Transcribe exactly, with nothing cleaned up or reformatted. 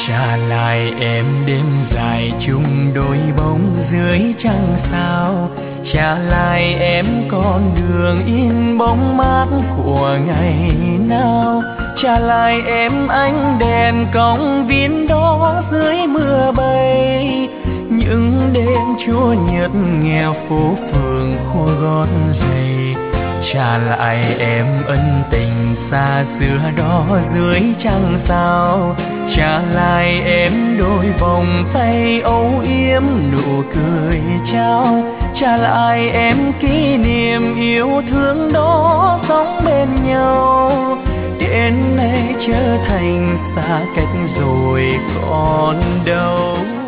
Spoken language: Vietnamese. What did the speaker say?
Trả lại em đêm dài chung đôi bóng dưới trăng sao. Trả lại em con đường in bóng mát của ngày nào. Trả lại em ánh đèn cong viên đó dưới mưa bay. Những đêm chúa nhật nghèo phố phường khô gót giày. Trả lại em ân tình xa xưa đó dưới trăng sao. Trả lại em đôi vòng tay âu yếm nụ cười trao. Trả lại em kỷ niệm yêu thương đó sống bên nhau. Đến nay trở thành xa cách rồi còn đâu.